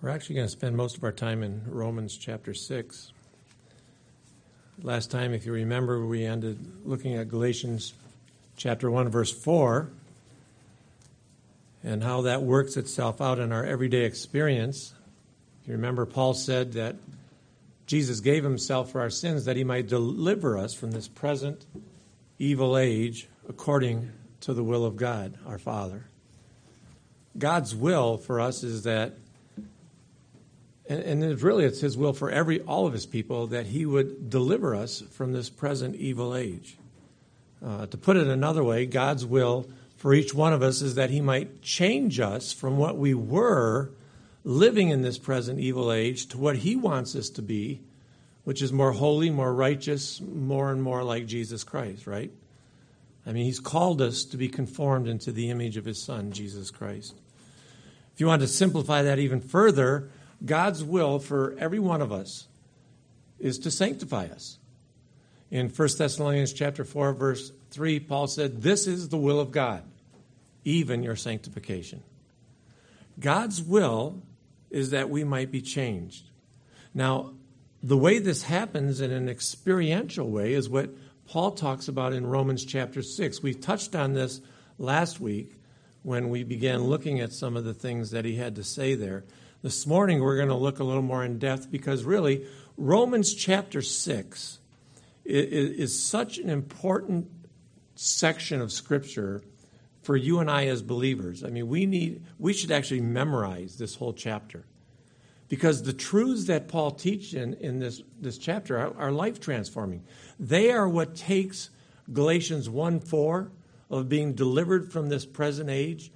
We're actually going to spend most of our time in Romans chapter 6. Last time, if you remember, we ended looking at Galatians chapter 1, verse 4, and how that works itself out in our everyday experience. If you remember, Paul said that Jesus gave himself for our sins that he might deliver us from this present evil age according to the will of God, our Father. God's will for us is that, and it's his will for all of his people, that he would deliver us from this present evil age. To put it another way, God's will for each one of us is that he might change us from what we were living in this present evil age to what he wants us to be, which is more holy, more righteous, more and more like Jesus Christ, right? I mean, he's called us to be conformed into the image of his Son, Jesus Christ. If you want to simplify that even further, God's will for every one of us is to sanctify us. In 1 Thessalonians chapter 4, verse 3, Paul said, "This is the will of God, even your sanctification." God's will is that we might be changed. Now, the way this happens in an experiential way is what Paul talks about in Romans chapter 6. We touched on this last week when we began looking at some of the things that he had to say there. This morning we're going to look a little more in depth because really Romans chapter 6 is such an important section of Scripture for you and I as believers. I mean, we should actually memorize this whole chapter because the truths that Paul teaches in this chapter are life transforming. They are what takes Galatians 1:4 of being delivered from this present age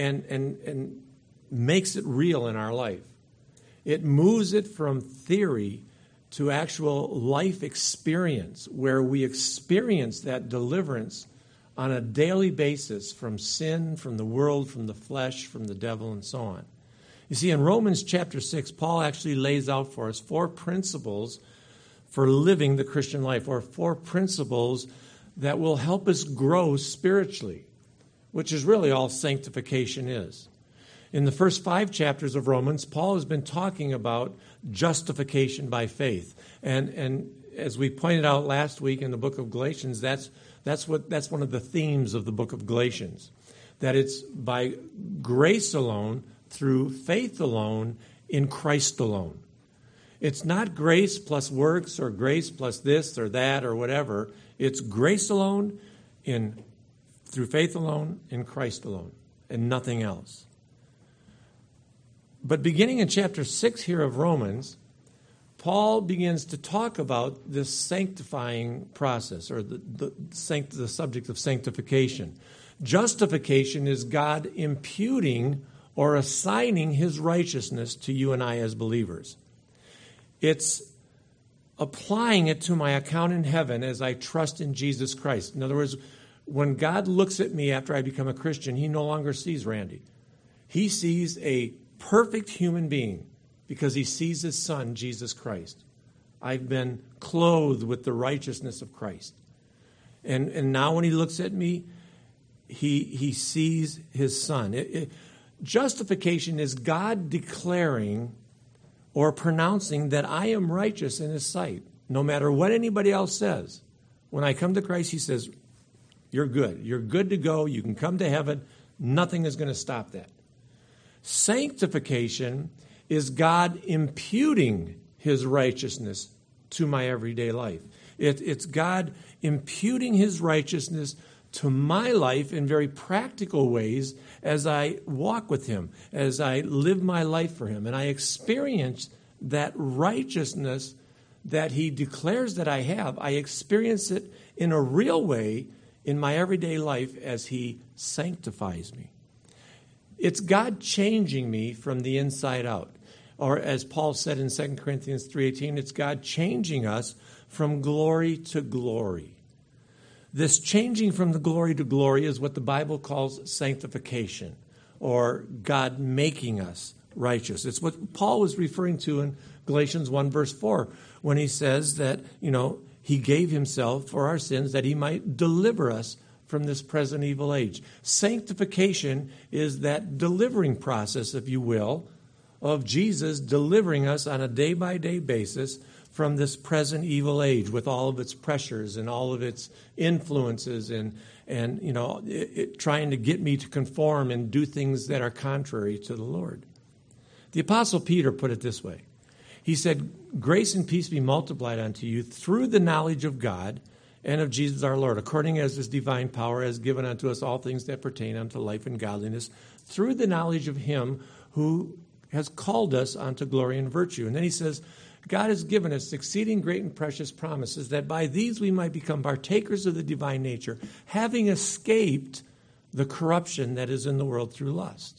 and makes it real in our life. It moves it from theory to actual life experience where we experience that deliverance on a daily basis from sin, from the world, from the flesh, from the devil, and so on. You see, in Romans chapter 6, Paul actually lays out for us 4 principles for living the Christian life, or 4 principles that will help us grow spiritually, which is really all sanctification is. In the first 5 chapters of Romans, Paul has been talking about justification by faith. And as we pointed out last week in the book of Galatians, that's one of the themes of the book of Galatians. That it's by grace alone, through faith alone, in Christ alone. It's not grace plus works or grace plus this or that or whatever. It's grace alone, through faith alone, in Christ alone, and nothing else. But beginning in chapter 6 here of Romans, Paul begins to talk about this sanctifying process, or the subject of sanctification. Justification is God imputing or assigning his righteousness to you and I as believers. It's applying it to my account in heaven as I trust in Jesus Christ. In other words, when God looks at me after I become a Christian, he no longer sees Randy. He sees a perfect human being because he sees his Son, Jesus Christ. I've been clothed with the righteousness of Christ. And now when he looks at me, he sees his Son. Justification is God declaring or pronouncing that I am righteous in his sight, no matter what anybody else says. When I come to Christ, he says, you're good. You're good to go. You can come to heaven. Nothing is going to stop that. Sanctification is God imputing his righteousness to my everyday life. It's God imputing his righteousness to my life in very practical ways as I walk with him, as I live my life for him. And I experience that righteousness that he declares that I have. I experience it in a real way in my everyday life as he sanctifies me. It's God changing me from the inside out. Or as Paul said in 2 Corinthians 3:18, it's God changing us from glory to glory. This changing from the glory to glory is what the Bible calls sanctification, or God making us righteous. It's what Paul was referring to in Galatians 1, verse 4, when he says that, he gave himself for our sins that he might deliver us from this present evil age. Sanctification is that delivering process, if you will, of Jesus delivering us on a day-by-day basis from this present evil age with all of its pressures and all of its influences and trying to get me to conform and do things that are contrary to the Lord. The Apostle Peter put it this way. He said, "Grace and peace be multiplied unto you through the knowledge of God and of Jesus our Lord, according as his divine power has given unto us all things that pertain unto life and godliness, through the knowledge of him who has called us unto glory and virtue." And then he says, God has given us exceeding great and precious promises, that by these we might become partakers of the divine nature, having escaped the corruption that is in the world through lust.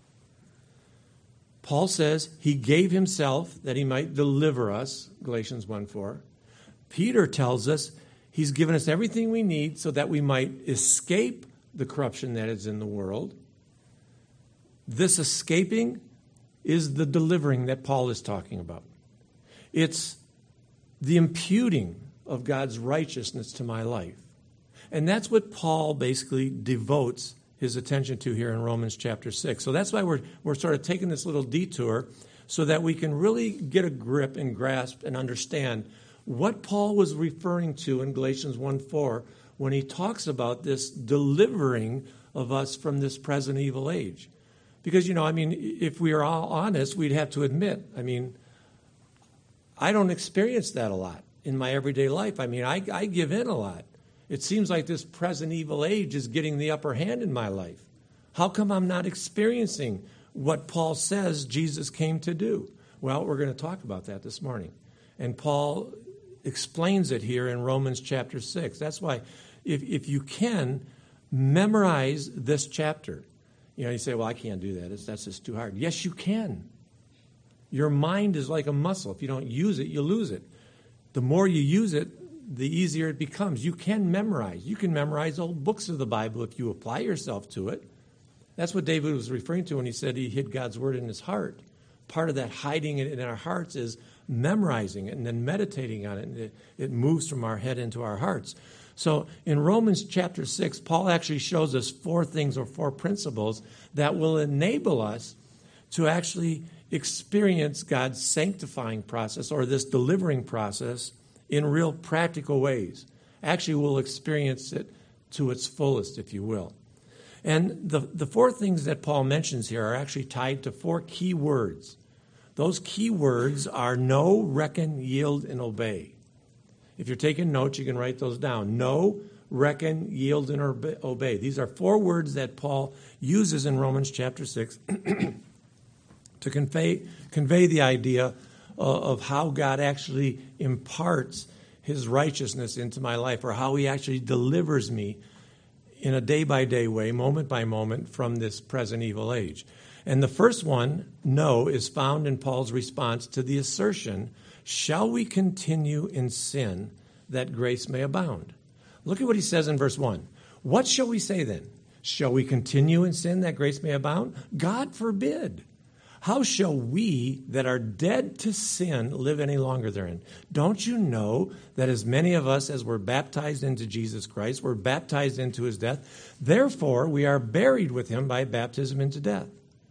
Paul says he gave himself that he might deliver us, Galatians 1:4. Peter tells us he's given us everything we need so that we might escape the corruption that is in the world. This escaping is the delivering that Paul is talking about. It's the imputing of God's righteousness to my life. And that's what Paul basically devotes his attention to here in Romans chapter 6. So that's why we're sort of taking this little detour so that we can really get a grip and grasp and understand what Paul was referring to in Galatians 1:4 when he talks about this delivering of us from this present evil age. Because, if we are all honest, we'd have to admit, I don't experience that a lot in my everyday life. I give in a lot. It seems like this present evil age is getting the upper hand in my life. How come I'm not experiencing what Paul says Jesus came to do? Well, we're going to talk about that this morning. And Paul explains it here in Romans chapter 6. That's why if you can, memorize this chapter. You say, well, I can't do that. That's just too hard. Yes, you can. Your mind is like a muscle. If you don't use it, you lose it. The more you use it, the easier it becomes. You can memorize. You can memorize old books of the Bible if you apply yourself to it. That's what David was referring to when he said he hid God's word in his heart. Part of that hiding it in our hearts is memorizing it and then meditating on it. And it moves from our head into our hearts. So in Romans chapter 6, Paul actually shows us 4 things or 4 principles that will enable us to actually experience God's sanctifying process or this delivering process in real practical ways. Actually, we'll experience it to its fullest, if you will. And the 4 things that Paul mentions here are actually tied to 4 key words. Those key words are know, reckon, yield, and obey. If you're taking notes, you can write those down. Know, reckon, yield, and obey. These are 4 words that Paul uses in Romans chapter 6 to convey the idea of how God actually imparts his righteousness into my life, or how he actually delivers me in a day-by-day way, moment by moment, from this present evil age. And the first one, know, is found in Paul's response to the assertion, shall we continue in sin that grace may abound? Look at what he says in verse 1. What shall we say then? Shall we continue in sin that grace may abound? God forbid. How shall we that are dead to sin live any longer therein? Don't you know that as many of us as were baptized into Jesus Christ were baptized into his death? Therefore, we are buried with him by baptism into death.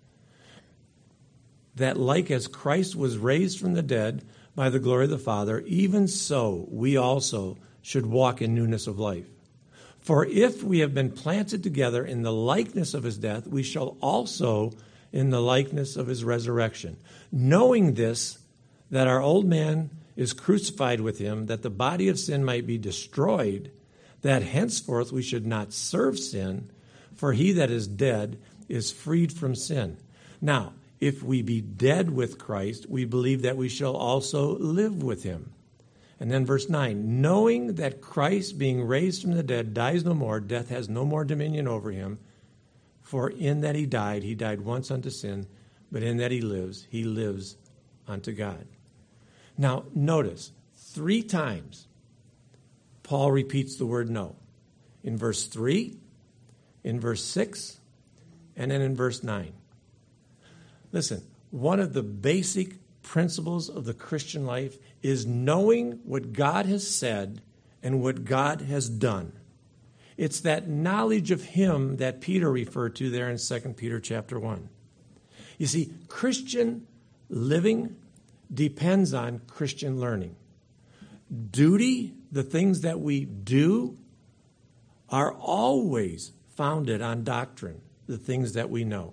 That like as Christ was raised from the dead by the glory of the Father, even so we also should walk in newness of life. For if we have been planted together in the likeness of his death, we shall also in the likeness of his resurrection. Knowing this, that our old man is crucified with him, that the body of sin might be destroyed, that henceforth we should not serve sin, for he that is dead is freed from sin. Now, if we be dead with Christ, we believe that we shall also live with him. And then verse 9, knowing that Christ, being raised from the dead, dies no more, death has no more dominion over him. For in that he died once unto sin, but in that he lives unto God. Now, notice, 3 times Paul repeats the word know. In verse 3, in verse 6, and then in verse 9. Listen, one of the basic principles of the Christian life is knowing what God has said and what God has done. It's that knowledge of him that Peter referred to there in 2 Peter chapter 1. You see, Christian living depends on Christian learning. Duty, the things that we do, are always founded on doctrine, the things that we know.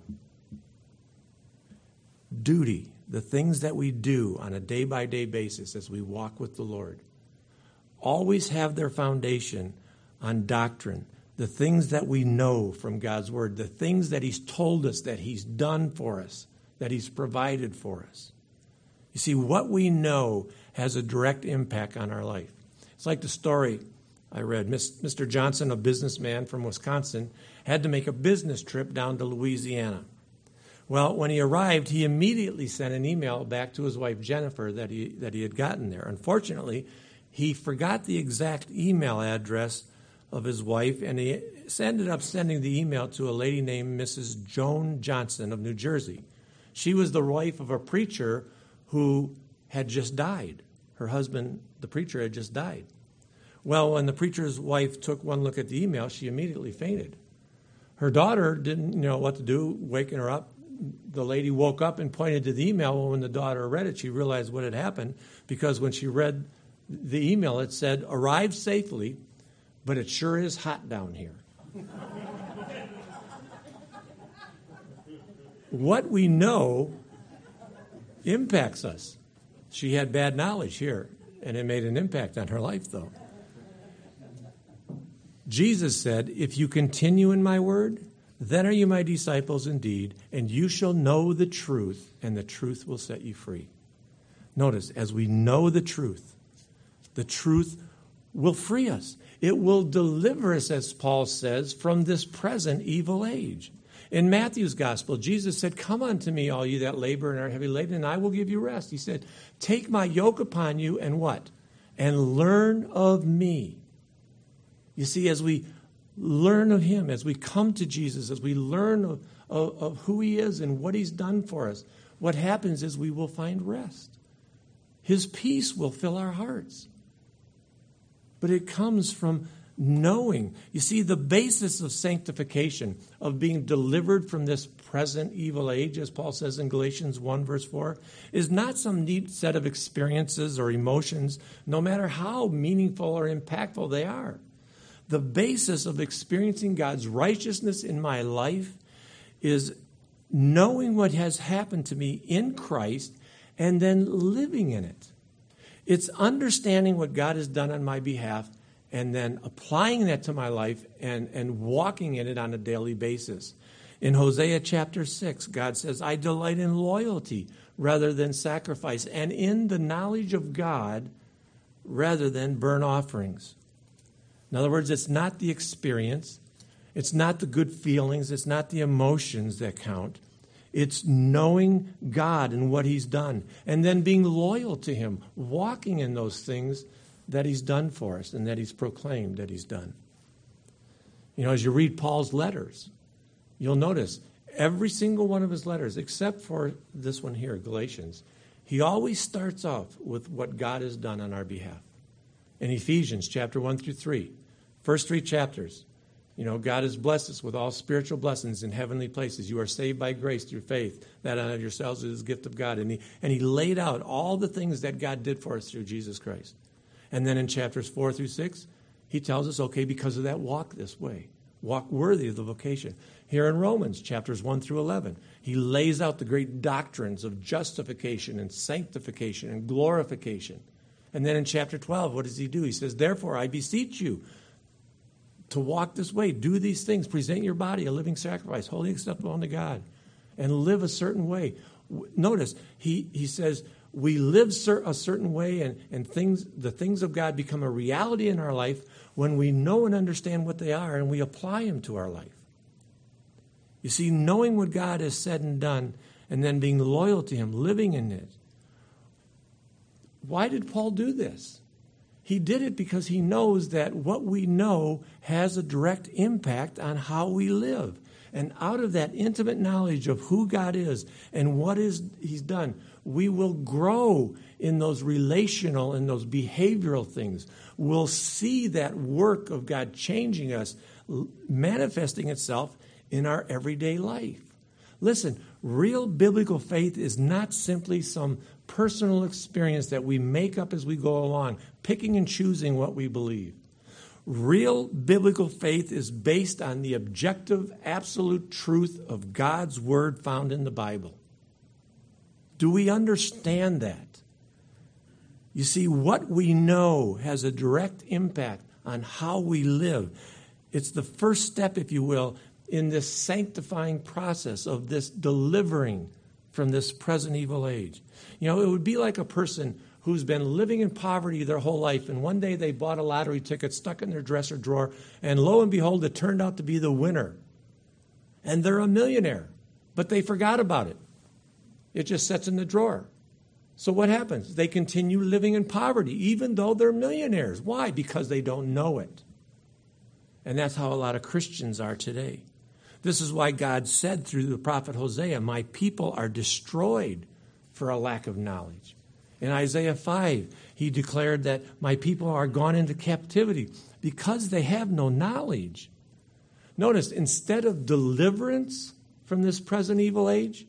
Duty, the things that we do on a day-by-day basis as we walk with the Lord, always have their foundation on doctrine, the things that we know from God's Word, the things that He's told us, that He's done for us, that He's provided for us. You see, what we know has a direct impact on our life. It's like the story I read. Mr. Johnson, a businessman from Wisconsin, had to make a business trip down to Louisiana. Well, when he arrived, he immediately sent an email back to his wife, Jennifer, that he had gotten there. Unfortunately, he forgot the exact email address of his wife, and he ended up sending the email to a lady named Mrs. Joan Johnson of New Jersey. She was the wife of a preacher who had just died. Her husband, the preacher, had just died. Well, when the preacher's wife took one look at the email, she immediately fainted. Her daughter didn't know what to do, waking her up. The lady woke up and pointed to the email. Well, when the daughter read it, she realized what had happened, because when she read the email, it said, "Arrived safely, but it sure is hot down here." What we know impacts us. She had bad knowledge here, and it made an impact on her life, though. Jesus said, "If you continue in my word, then are you my disciples indeed, and you shall know the truth, and the truth will set you free." Notice, as we know the truth will free us. It will deliver us, as Paul says, from this present evil age. In Matthew's gospel, Jesus said, "Come unto me, all you that labor and are heavy laden, and I will give you rest." He said, "Take my yoke upon you," and what? "And learn of me." You see, as we learn of Him, as we come to Jesus, as we learn of who He is and what He's done for us, what happens is we will find rest. His peace will fill our hearts. But it comes from knowing. You see, the basis of sanctification, of being delivered from this present evil age, as Paul says in Galatians 1, verse 4, is not some neat set of experiences or emotions, no matter how meaningful or impactful they are. The basis of experiencing God's righteousness in my life is knowing what has happened to me in Christ and then living in it. It's understanding what God has done on my behalf and then applying that to my life and walking in it on a daily basis. In Hosea chapter 6, God says, "I delight in loyalty rather than sacrifice, and in the knowledge of God rather than burnt offerings." In other words, it's not the experience, it's not the good feelings, it's not the emotions that count. It's knowing God and what He's done, and then being loyal to Him, walking in those things that He's done for us and that He's proclaimed that He's done. You know, as you read Paul's letters, you'll notice every single one of his letters, except for this one here, Galatians, he always starts off with what God has done on our behalf. In Ephesians chapter 1 through 3, first 3 chapters, you know, God has blessed us with all spiritual blessings in heavenly places. You are saved by grace through faith. That out of yourselves is a gift of God. And he laid out all the things that God did for us through Jesus Christ. And then in chapters 4 through 6, he tells us, okay, because of that, walk this way. Walk worthy of the vocation. Here in Romans, chapters 1 through 11, he lays out the great doctrines of justification and sanctification and glorification. And then in chapter 12, what does he do? He says, "Therefore, I beseech you to walk this way, do these things, present your body a living sacrifice, wholly acceptable unto God, and live a certain way." Notice, he says, we live a certain way, and the things of God become a reality in our life when we know and understand what they are and we apply them to our life. You see, knowing what God has said and done, and then being loyal to Him, living in it. Why did Paul do this? He did it because he knows that what we know has a direct impact on how we live. And out of that intimate knowledge of who God is and what He's done, we will grow in those relational and those behavioral things. We'll see that work of God changing us, manifesting itself in our everyday life. Listen, real biblical faith is not simply some personal experience that we make up as we go along, picking and choosing what we believe. Real biblical faith is based on the objective, absolute truth of God's word found in the Bible. Do we understand that? You see, what we know has a direct impact on how we live. It's the first step, if you will, in this sanctifying process of this delivering from this present evil age. You know, it would be like a person who's been living in poverty their whole life, and one day they bought a lottery ticket, stuck in their dresser drawer, and lo and behold, it turned out to be the winner. And they're a millionaire, but they forgot about it. It just sits in the drawer. So what happens? They continue living in poverty, even though they're millionaires. Why? Because they don't know it. And that's how a lot of Christians are today. This is why God said through the prophet Hosea, my people are destroyed for a lack of knowledge. In Isaiah 5, he declared that my people are gone into captivity because they have no knowledge. Notice, instead of deliverance from this present evil age,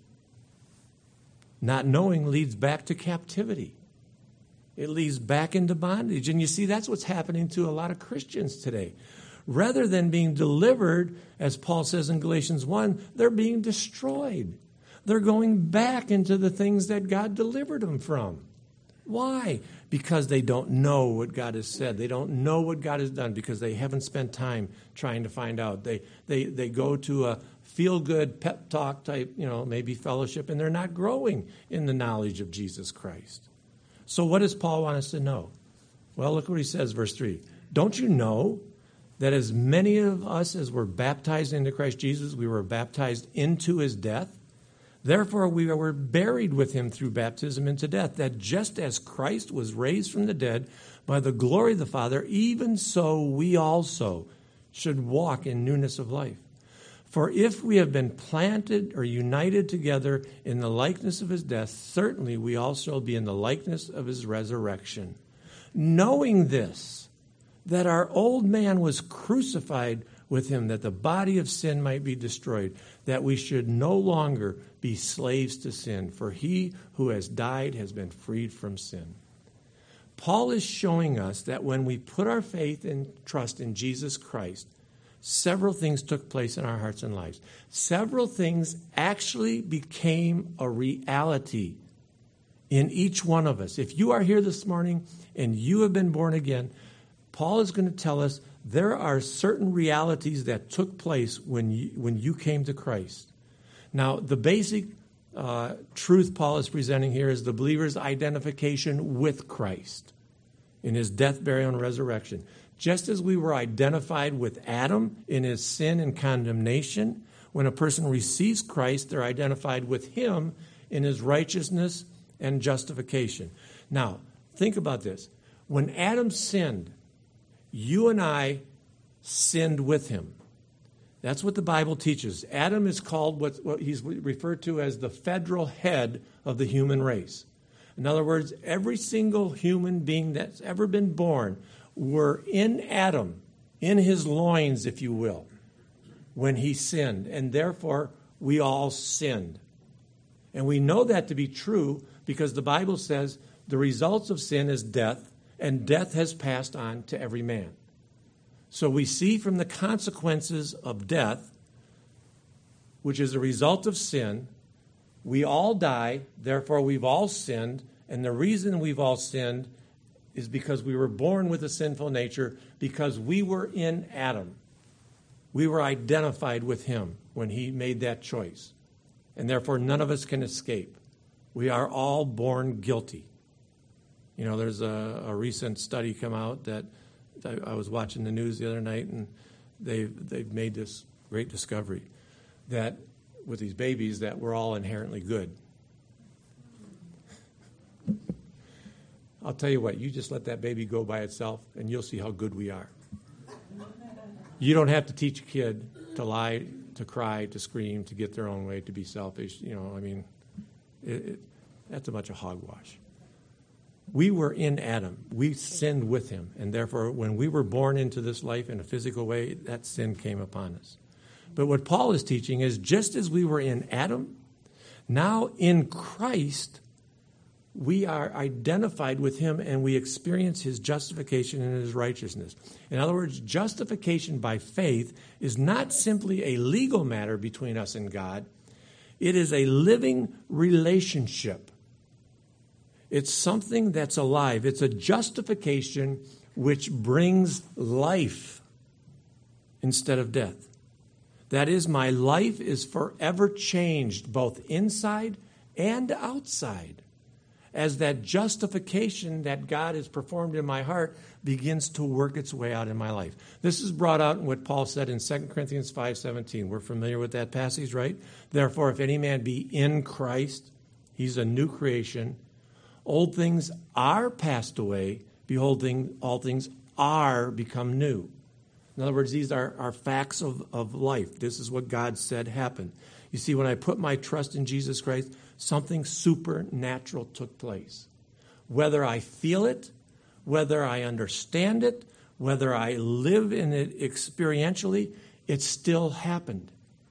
not knowing leads back to captivity. It leads back into bondage. And you see, that's what's happening to a lot of Christians today. Rather than being delivered, as Paul says in Galatians 1, they're being destroyed. They're going back into the things that God delivered them from. Why? Because they don't know what God has said. They don't know what God has done because they haven't spent time trying to find out. They go to a feel-good pep talk type, maybe fellowship, and they're not growing in the knowledge of Jesus Christ. So what does Paul want us to know? Well, look what he says, verse 3. Don't you know that as many of us as were baptized into Christ Jesus, we were baptized into his death? Therefore, we were buried with him through baptism into death, that just as Christ was raised from the dead by the glory of the Father, even so we also should walk in newness of life. For if we have been planted or united together in the likeness of his death, certainly we also will be in the likeness of his resurrection. Knowing this, that our old man was crucified with him, that the body of sin might be destroyed, that we should no longer be slaves to sin, for he who has died has been freed from sin. Paul is showing us that when we put our faith and trust in Jesus Christ, several things took place in our hearts and lives. Several things actually became a reality in each one of us. If you are here this morning and you have been born again, Paul is going to tell us there are certain realities that took place when you came to Christ. Now, the basic truth Paul is presenting here is the believer's identification with Christ in his death, burial, and resurrection. Just as we were identified with Adam in his sin and condemnation, when a person receives Christ, they're identified with him in his righteousness and justification. Now, think about this. When Adam sinned, you and I sinned with him. That's what the Bible teaches. Adam is called what he's referred to as the federal head of the human race. In other words, every single human being that's ever been born were in Adam, in his loins, if you will, when he sinned. And therefore, we all sinned. And we know that to be true because the Bible says the results of sin is death, and death has passed on to every man. So we see from the consequences of death, which is a result of sin, we all die, therefore we've all sinned, and the reason we've all sinned is because we were born with a sinful nature, because we were in Adam. We were identified with him when he made that choice, and therefore none of us can escape. We are all born guilty. You know, there's a recent study come out that I was watching the news the other night, and they've made this great discovery that with these babies that we're all inherently good. I'll tell you what, you just let that baby go by itself, and you'll see how good we are. You don't have to teach a kid to lie, to cry, to scream, to get their own way, to be selfish. That's a bunch of hogwash. We were in Adam. We sinned with him. And therefore, when we were born into this life in a physical way, that sin came upon us. But what Paul is teaching is just as we were in Adam, now in Christ, we are identified with him and we experience his justification and his righteousness. In other words, justification by faith is not simply a legal matter between us and God. It is a living relationship. It's something that's alive. It's a justification which brings life instead of death. That is, my life is forever changed, both inside and outside, as that justification that God has performed in my heart begins to work its way out in my life. This is brought out in what Paul said in 2 Corinthians 5:17. We're familiar with that passage, right? Therefore, if any man be in Christ, he's a new creation. Old things are passed away. Behold, all things are become new. In other words, these are facts of life. This is what God said happened. You see, when I put my trust in Jesus Christ, something supernatural took place. Whether I feel it, whether I understand it, whether I live in it experientially, it still happened.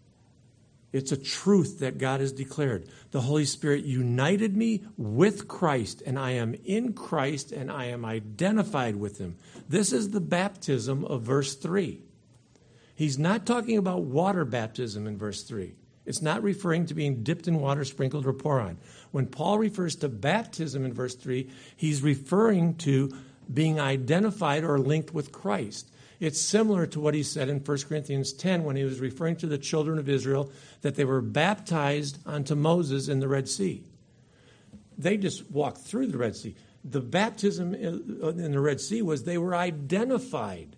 It's a truth that God has declared. The Holy Spirit united me with Christ, and I am in Christ, and I am identified with him. This is the baptism of verse 3. He's not talking about water baptism in verse 3. It's not referring to being dipped in water, sprinkled, or poured on. When Paul refers to baptism in verse 3, he's referring to being identified or linked with Christ. It's similar to what he said in 1 Corinthians 10 when he was referring to the children of Israel that they were baptized unto Moses in the Red Sea. They just walked through the Red Sea. The baptism in the Red Sea was they were identified,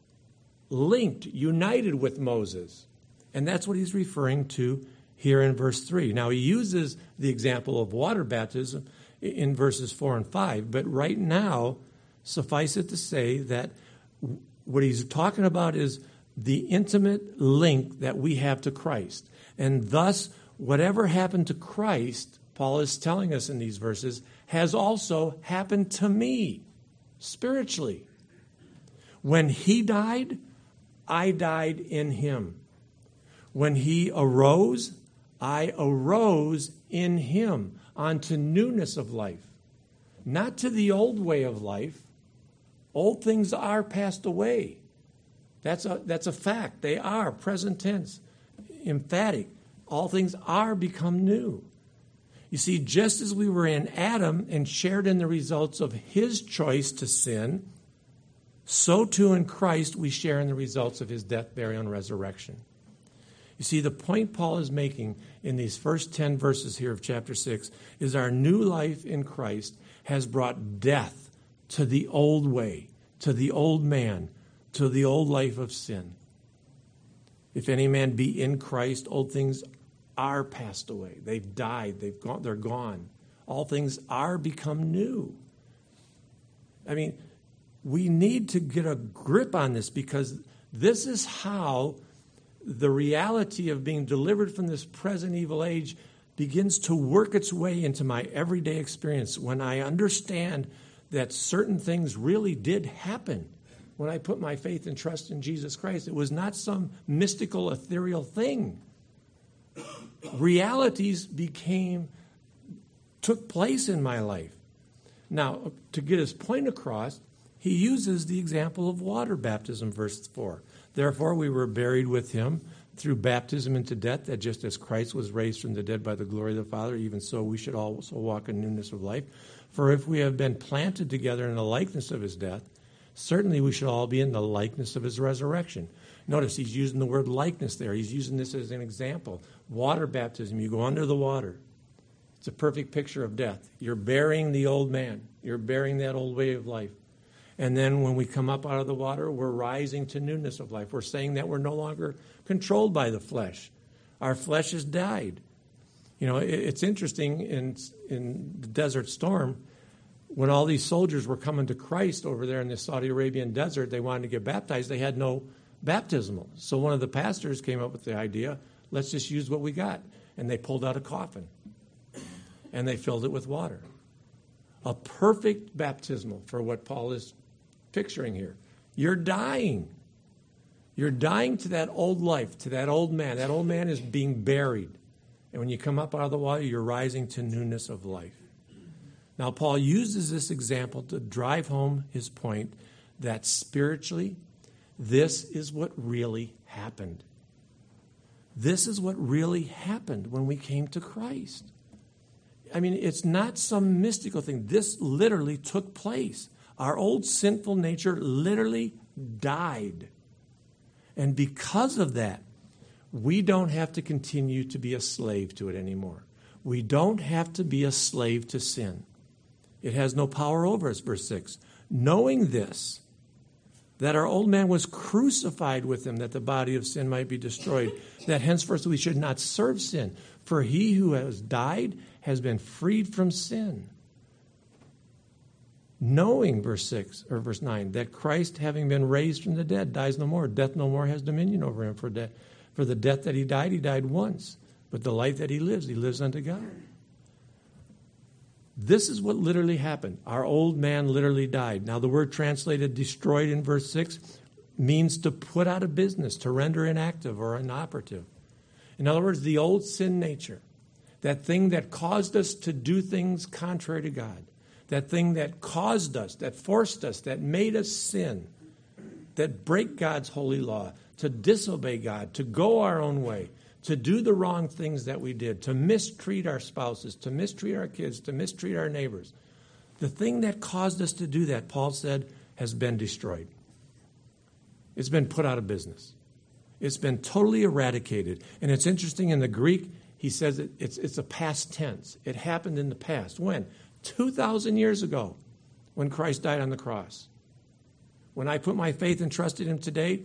linked, united with Moses. And that's what he's referring to here in verse 3. Now, he uses the example of water baptism in verses 4 and 5, but right now, suffice it to say that what he's talking about is the intimate link that we have to Christ. And thus, whatever happened to Christ, Paul is telling us in these verses, has also happened to me spiritually. When he died, I died in him. When he arose, I arose in him unto newness of life. Not to the old way of life. Old things are passed away. That's a fact. They are, present tense, emphatic. All things are become new. You see, just as we were in Adam and shared in the results of his choice to sin, so too in Christ we share in the results of his death, burial, and resurrection. You see, the point Paul is making in these first 10 verses here of chapter 6 is our new life in Christ has brought death to the old way, to the old man, to the old life of sin. If any man be in Christ, old things are passed away. They've died. They're gone. All things are become new. I mean, we need to get a grip on this because this is how the reality of being delivered from this present evil age begins to work its way into my everyday experience when I understand that certain things really did happen when I put my faith and trust in Jesus Christ. It was not some mystical, ethereal thing. Realities took place in my life. Now, to get his point across, he uses the example of water baptism, verse 4. Therefore, we were buried with him through baptism into death, that just as Christ was raised from the dead by the glory of the Father, even so we should also walk in newness of life. For if we have been planted together in the likeness of his death, certainly we should all be in the likeness of his resurrection. Notice he's using the word likeness there. He's using this as an example. Water baptism, you go under the water. It's a perfect picture of death. You're burying the old man. You're burying that old way of life. And then when we come up out of the water, we're rising to newness of life. We're saying that we're no longer controlled by the flesh. Our flesh has died. You know, it's interesting in the Desert Storm, when all these soldiers were coming to Christ over there in the Saudi Arabian desert, they wanted to get baptized. They had no baptismal. So one of the pastors came up with the idea, let's just use what we got. And they pulled out a coffin. And they filled it with water. A perfect baptismal for what Paul is picturing here. You're dying. You're dying to that old life, to that old man. That old man is being buried. And when you come up out of the water, you're rising to newness of life. Now, Paul uses this example to drive home his point that spiritually, this is what really happened. This is what really happened when we came to Christ. I mean, it's not some mystical thing. This literally took place. Our old sinful nature literally died. And because of that, we don't have to continue to be a slave to it anymore. We don't have to be a slave to sin. It has no power over us, verse 6. Knowing this, that our old man was crucified with him, that the body of sin might be destroyed, that henceforth we should not serve sin. For he who has died has been freed from sin. Knowing, verse 9, that Christ, having been raised from the dead, dies no more. Death no more has dominion over him. For the death that he died once. But the life that he lives unto God. This is what literally happened. Our old man literally died. Now, the word translated destroyed in verse 6 means to put out of business, to render inactive or inoperative. In other words, the old sin nature, that thing that caused us to do things contrary to God, that thing that caused us, that forced us, that made us sin, that break God's holy law, to disobey God, to go our own way, to do the wrong things that we did, to mistreat our spouses, to mistreat our kids, to mistreat our neighbors. The thing that caused us to do that, Paul said, has been destroyed. It's been put out of business. It's been totally eradicated. And it's interesting, in the Greek, he says it's a past tense. It happened in the past. When? 2,000 years ago, when Christ died on the cross. When I put my faith and trust in him today,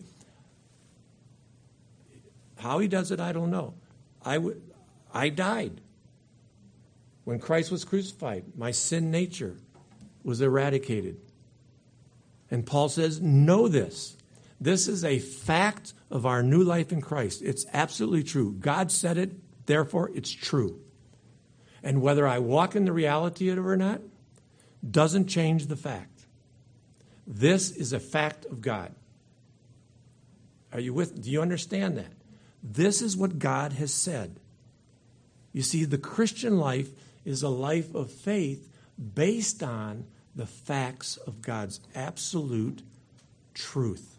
how he does it, I don't know. I died. When Christ was crucified, my sin nature was eradicated. And Paul says, know this. This is a fact of our new life in Christ. It's absolutely true. God said it, therefore it's true. And whether I walk in the reality of it or not, doesn't change the fact. This is a fact of God. Are you with? Do you understand that? This is what God has said. You see, the Christian life is a life of faith based on the facts of God's absolute truth.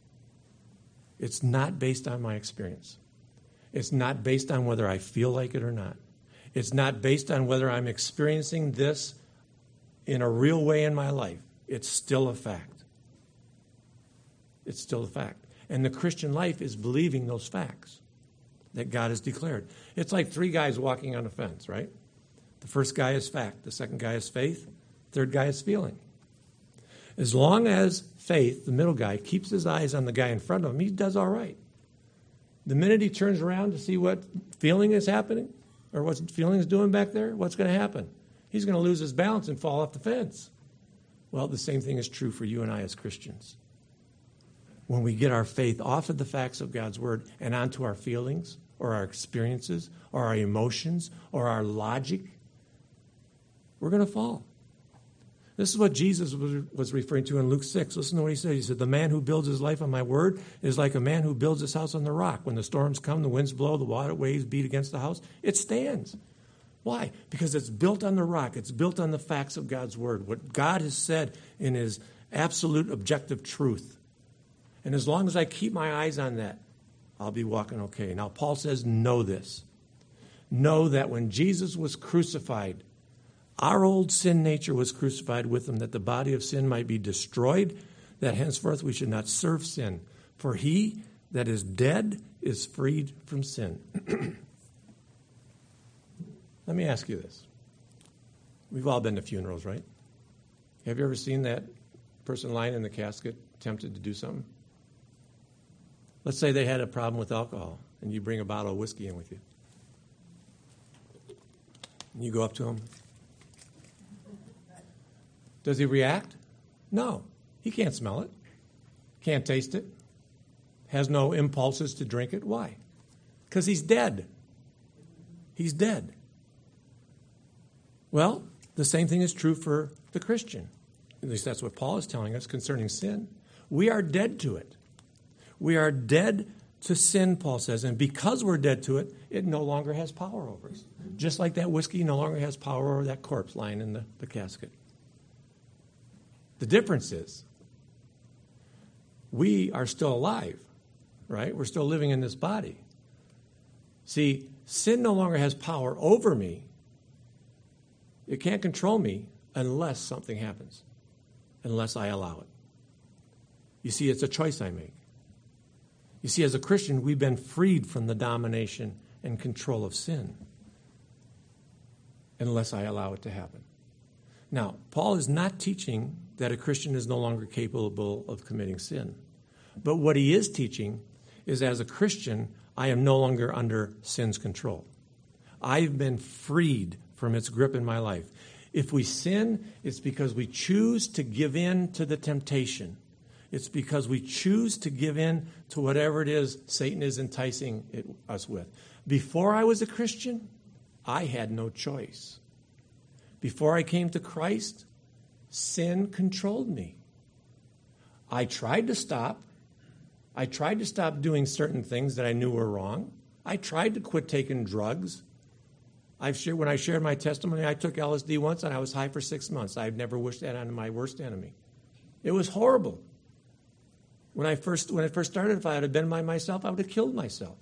It's not based on my experience. It's not based on whether I feel like it or not. It's not based on whether I'm experiencing this in a real way in my life. It's still a fact. It's still a fact. And the Christian life is believing those facts that God has declared. It's like three guys walking on a fence, right? The first guy is fact. The second guy is faith. Third guy is feeling. As long as faith, the middle guy, keeps his eyes on the guy in front of him, he does all right. The minute he turns around to see what feeling is happening or what feeling is doing back there, what's going to happen? He's going to lose his balance and fall off the fence. Well, the same thing is true for you and I as Christians. When we get our faith off of the facts of God's word and onto our feelings or our experiences or our emotions or our logic, we're going to fall. This is what Jesus was referring to in Luke 6. Listen to what he said. He said, the man who builds his life on my word is like a man who builds his house on the rock. When the storms come, the winds blow, the water waves beat against the house, it stands. Why? Because it's built on the rock. It's built on the facts of God's word, what God has said in his absolute objective truth. And as long as I keep my eyes on that, I'll be walking okay. Now, Paul says, know this. Know that when Jesus was crucified, our old sin nature was crucified with him, that the body of sin might be destroyed, that henceforth we should not serve sin. For he that is dead is freed from sin. Let me ask you this. We've all been to funerals, right? Have you ever seen that person lying in the casket tempted to do something? Let's say they had a problem with alcohol, and you bring a bottle of whiskey in with you. And you go up to him. Does he react? No. He can't smell it. Can't taste it. Has no impulses to drink it. Why? Because he's dead. He's dead. Well, the same thing is true for the Christian. At least that's what Paul is telling us concerning sin. We are dead to it. We are dead to sin, Paul says, and because we're dead to it, it no longer has power over us. Just like that whiskey no longer has power over that corpse lying in the casket. The difference is we are still alive, right? We're still living in this body. See, sin no longer has power over me. It can't control me unless something happens, unless I allow it. You see, it's a choice I make. You see, as a Christian, we've been freed from the domination and control of sin unless I allow it to happen. Now, Paul is not teaching that a Christian is no longer capable of committing sin. But what he is teaching is, as a Christian, I am no longer under sin's control. I've been freed from its grip in my life. If we sin, it's because we choose to give in to the temptation. It's because we choose to give in to whatever it is Satan is enticing us with. Before I was a Christian, I had no choice. Before I came to Christ, sin controlled me. I tried to stop. I tried to stop doing certain things that I knew were wrong. I tried to quit taking drugs. When I shared my testimony, I took LSD once and I was high for 6 months. I've never wished that on my worst enemy. It was horrible. When it first started, if I had been by myself, I would have killed myself.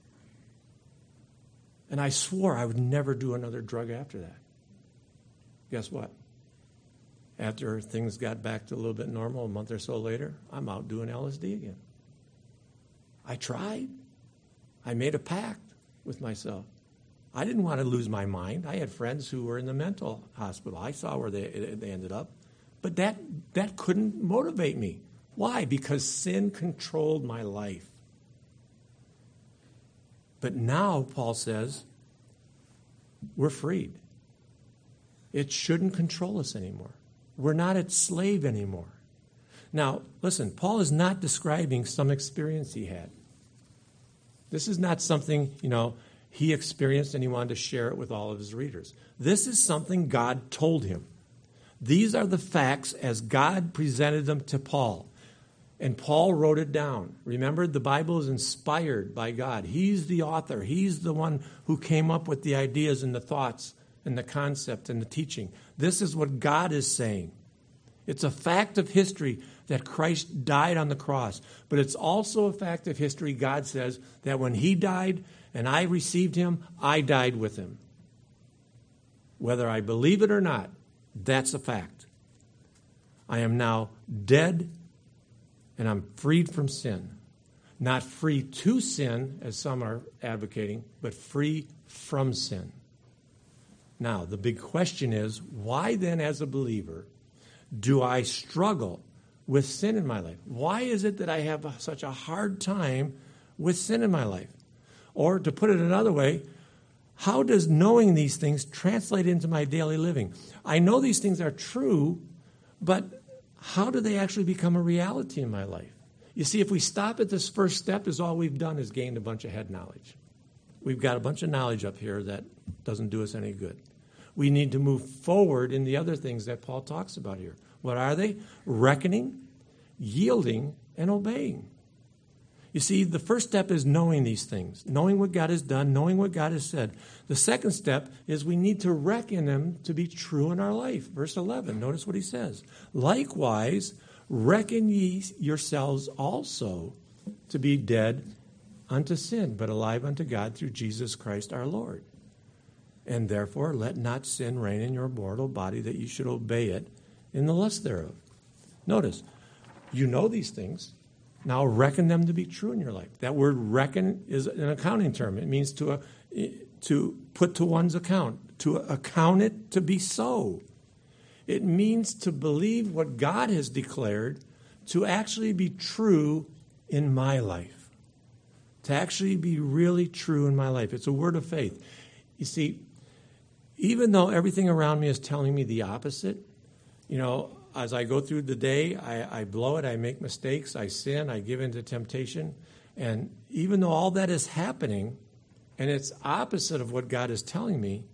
And I swore I would never do another drug after that. Guess what? After things got back to a little bit normal, a month or so later, I'm out doing LSD again. I tried. I made a pact with myself. I didn't want to lose my mind. I had friends who were in the mental hospital. I saw where they ended up. But that couldn't motivate me. Why? Because sin controlled my life. But now, Paul says, we're freed. It shouldn't control us anymore. We're not its slave anymore. Now, listen, Paul is not describing some experience he had. This is not something, he experienced and he wanted to share it with all of his readers. This is something God told him. These are the facts as God presented them to Paul. And Paul wrote it down. Remember, the Bible is inspired by God. He's the author. He's the one who came up with the ideas and the thoughts and the concept and the teaching. This is what God is saying. It's a fact of history that Christ died on the cross. But it's also a fact of history, God says, that when he died and I received him, I died with him. Whether I believe it or not, that's a fact. I am now dead and I'm freed from sin. Not free to sin, as some are advocating, but free from sin. Now, the big question is, why then, as a believer, do I struggle with sin in my life? Why is it that I have such a hard time with sin in my life? Or, to put it another way, how does knowing these things translate into my daily living? I know these things are true, but how do they actually become a reality in my life? You see, if we stop at this first step, is all we've done is gained a bunch of head knowledge. We've got a bunch of knowledge up here that doesn't do us any good. We need to move forward in the other things that Paul talks about here. What are they? Reckoning, yielding, and obeying. You see, the first step is knowing these things, knowing what God has done, knowing what God has said. The second step is we need to reckon them to be true in our life. Verse 11, notice what he says. Likewise, reckon ye yourselves also to be dead unto sin, but alive unto God through Jesus Christ our Lord. And therefore, let not sin reign in your mortal body, that you should obey it in the lust thereof. Notice, you know these things. Now reckon them to be true in your life. That word reckon is an accounting term. It means to put to one's account, to account it to be so. It means to believe what God has declared to actually be true in my life. To actually be really true in my life. It's a word of faith. You see, even though everything around me is telling me the opposite, as I go through the day, I blow it, I make mistakes, I sin, I give in to temptation. And even though all that is happening, and it's opposite of what God is telling me,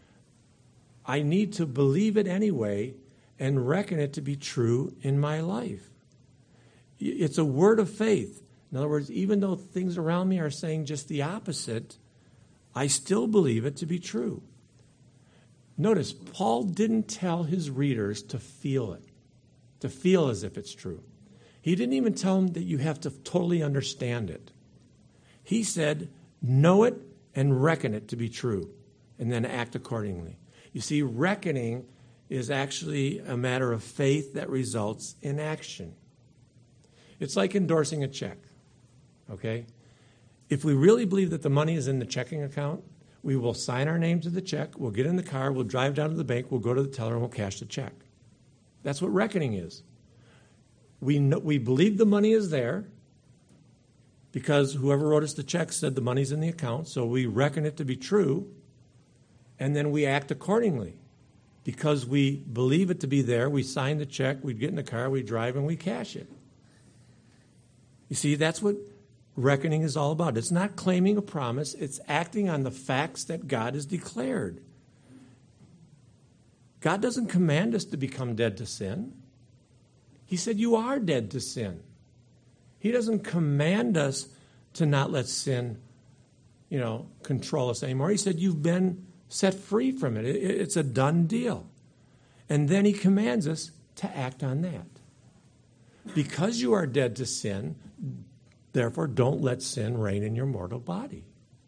I need to believe it anyway and reckon it to be true in my life. It's a word of faith. In other words, even though things around me are saying just the opposite, I still believe it to be true. Notice, Paul didn't tell his readers to feel it, to feel as if it's true. He didn't even tell them that you have to totally understand it. He said, know it and reckon it to be true, and then act accordingly. You see, reckoning is actually a matter of faith that results in action. It's like endorsing a check, okay? If we really believe that the money is in the checking account, we will sign our name to the check, we'll get in the car, we'll drive down to the bank, we'll go to the teller, and we'll cash the check. That's what reckoning is. We believe the money is there because whoever wrote us the check said the money's in the account, so we reckon it to be true, and then we act accordingly. Because we believe it to be there, we sign the check, we get in the car, we drive, and we cash it. You see, that's what reckoning is all about. It's not claiming a promise, it's acting on the facts that God has declared. God doesn't command us to become dead to sin. He said you are dead to sin. He doesn't command us to not let sin, control us anymore. He said you've been set free from it. It's a done deal. And then he commands us to act on that. Because you are dead to sin, therefore don't let sin reign in your mortal body.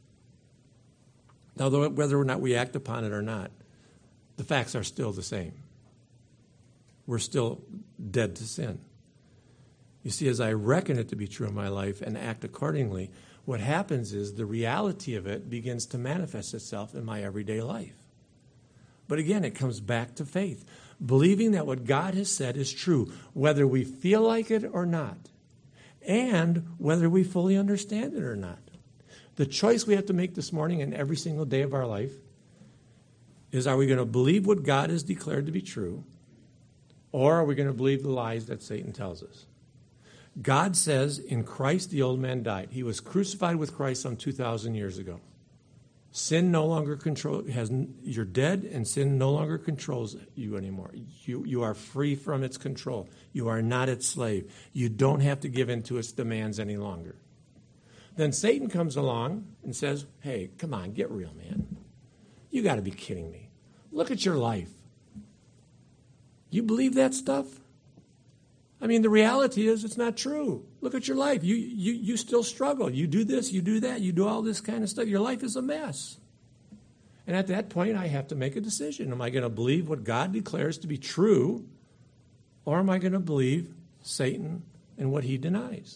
Now, whether or not we act upon it or not, the facts are still the same. We're still dead to sin. You see, as I reckon it to be true in my life and act accordingly, what happens is the reality of it begins to manifest itself in my everyday life. But again, it comes back to faith, believing that what God has said is true, whether we feel like it or not, and whether we fully understand it or not. The choice we have to make this morning and every single day of our life is, are we going to believe what God has declared to be true, or are we going to believe the lies that Satan tells us? God says in Christ the old man died. He was crucified with Christ some 2,000 years ago. Sin no longer you're dead, and sin no longer controls you anymore. You are free from its control. You are not its slave. You don't have to give in to its demands any longer. Then Satan comes along and says, hey, come on, get real, man. You got to be kidding me. Look at your life. You believe that stuff? I mean, the reality is it's not true. Look at your life. You still struggle. You do this, you do that, you do all this kind of stuff. Your life is a mess. And at that point, I have to make a decision. Am I going to believe what God declares to be true, or am I going to believe Satan and what he denies?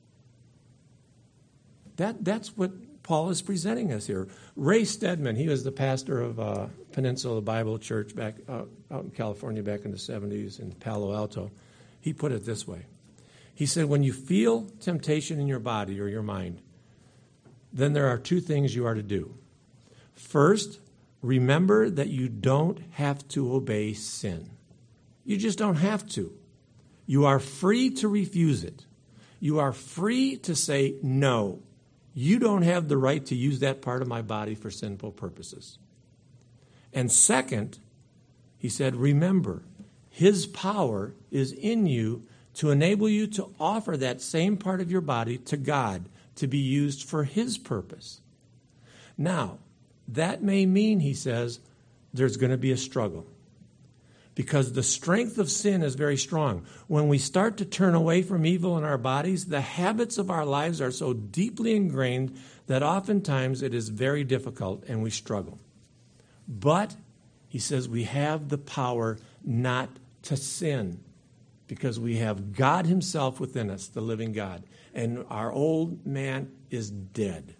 That's what Paul is presenting us here. Ray Stedman, he was the pastor of Peninsula Bible Church back out in California back in the 70s in Palo Alto. He put it this way. He said, when you feel temptation in your body or your mind, then there are two things you are to do. First, remember that you don't have to obey sin. You just don't have to. You are free to refuse it. You are free to say, no, you don't have the right to use that part of my body for sinful purposes. And second, he said, remember, his power is in you to enable you to offer that same part of your body to God to be used for his purpose. Now, that may mean, he says, there's going to be a struggle. Because the strength of sin is very strong. When we start to turn away from evil in our bodies, the habits of our lives are so deeply ingrained that oftentimes it is very difficult and we struggle. But, he says, we have the power not to sin because we have God himself within us, the living God. And our old man is dead.